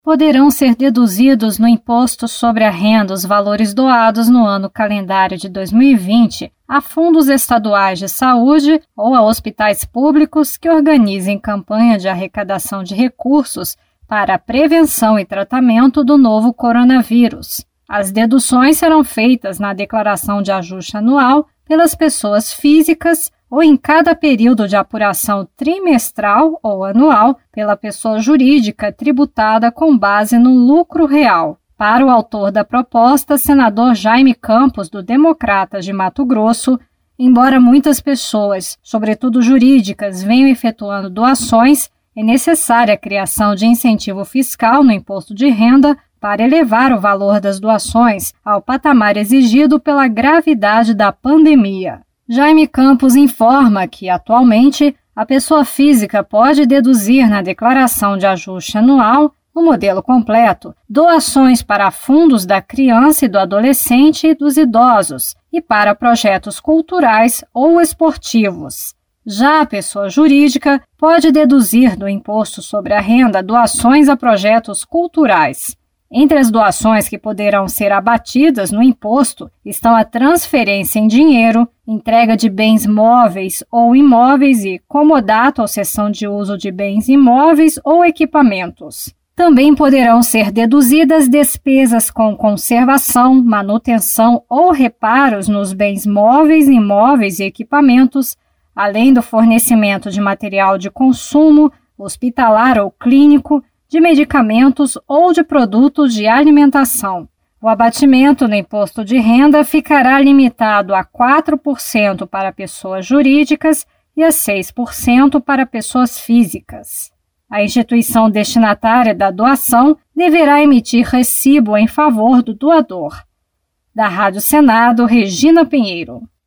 poderão ser deduzidos no Imposto sobre a Renda os valores doados no ano calendário de 2020 a fundos estaduais de saúde ou a hospitais públicos que organizem campanha de arrecadação de recursos para a prevenção e tratamento do novo coronavírus. As deduções serão feitas na declaração de ajuste anual pelas pessoas físicas ou em cada período de apuração trimestral ou anual pela pessoa jurídica tributada com base no lucro real. Para o autor da proposta, senador Jaime Campos, do Democratas de Mato Grosso, embora muitas pessoas, sobretudo jurídicas, venham efetuando doações, é necessária a criação de incentivo fiscal no imposto de renda para elevar o valor das doações ao patamar exigido pela gravidade da pandemia. Jaime Campos informa que, atualmente, a pessoa física pode deduzir na declaração de ajuste anual, no modelo completo, doações para fundos da criança e do adolescente e dos idosos e para projetos culturais ou esportivos. Já a pessoa jurídica pode deduzir do Imposto sobre a Renda doações a projetos culturais. Entre as doações que poderão ser abatidas no imposto estão a transferência em dinheiro, entrega de bens móveis ou imóveis e comodato ou cessão de uso de bens imóveis ou equipamentos. Também poderão ser deduzidas despesas com conservação, manutenção ou reparos nos bens móveis, imóveis e equipamentos, além do fornecimento de material de consumo, hospitalar ou clínico, de medicamentos ou de produtos de alimentação. O abatimento no imposto de renda ficará limitado a 4% para pessoas jurídicas e a 6% para pessoas físicas. A instituição destinatária da doação deverá emitir recibo em favor do doador. Da Rádio Senado, Regina Pinheiro.